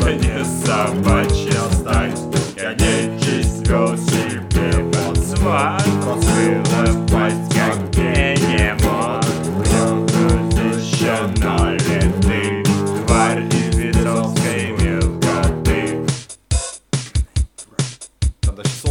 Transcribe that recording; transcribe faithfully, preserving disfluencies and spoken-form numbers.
это не собачья стать. Я нечисть вел себе под сват, было пасть как бегемот. Защищена ли ты, тварь из бесовской мелкоты? Там дальше